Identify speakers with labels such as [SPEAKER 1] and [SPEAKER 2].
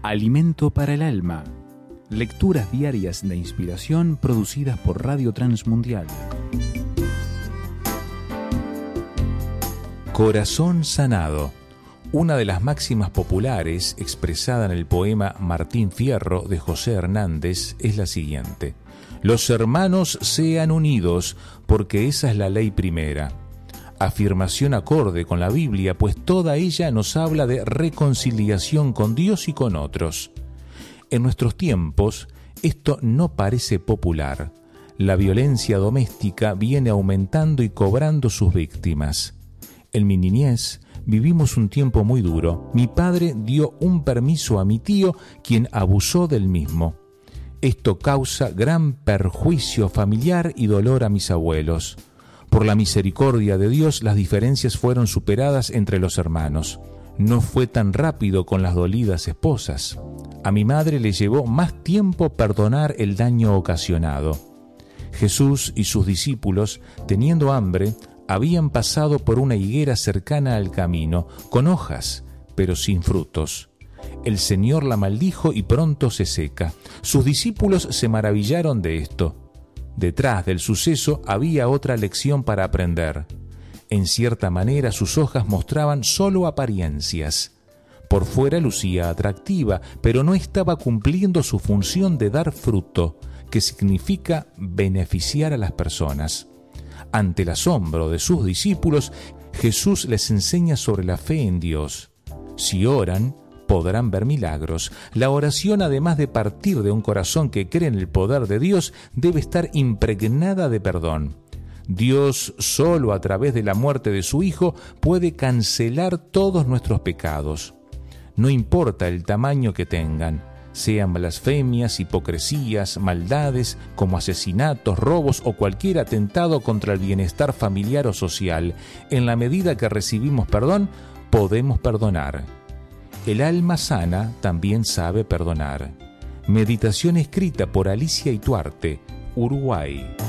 [SPEAKER 1] Alimento para el alma. Lecturas diarias de inspiración producidas por Radio Transmundial. Corazón sanado. Una de las máximas populares expresada en el poema Martín Fierro de José Hernández es la siguiente: los hermanos sean unidos, porque esa es la ley primera. Afirmación acorde con la Biblia, pues toda ella nos habla de reconciliación con Dios y con otros. En nuestros tiempos, esto no parece popular. La violencia doméstica viene aumentando y cobrando sus víctimas. En mi niñez vivimos un tiempo muy duro. Mi padre dio un permiso a mi tío, quien abusó del mismo. Esto causa gran perjuicio familiar y dolor a mis abuelos. Por la misericordia de Dios, las diferencias fueron superadas entre los hermanos. No fue tan rápido con las dolidas esposas. A mi madre le llevó más tiempo perdonar el daño ocasionado. Jesús y sus discípulos, teniendo hambre, habían pasado por una higuera cercana al camino, con hojas, pero sin frutos. El Señor la maldijo y pronto se seca. Sus discípulos se maravillaron de esto. Detrás del suceso había otra lección para aprender. En cierta manera sus hojas mostraban solo apariencias. Por fuera lucía atractiva, pero no estaba cumpliendo su función de dar fruto, que significa beneficiar a las personas. Ante el asombro de sus discípulos, Jesús les enseña sobre la fe en Dios. Si oran, podrán ver milagros. La oración, además de partir de un corazón que cree en el poder de Dios, debe estar impregnada de perdón. Dios, solo a través de la muerte de su Hijo, puede cancelar todos nuestros pecados. No importa el tamaño que tengan, sean blasfemias, hipocresías, maldades, como asesinatos, robos o cualquier atentado contra el bienestar familiar o social. En la medida que recibimos perdón, podemos perdonar. El alma sana también sabe perdonar. Meditación escrita por Alicia Ituarte, Uruguay.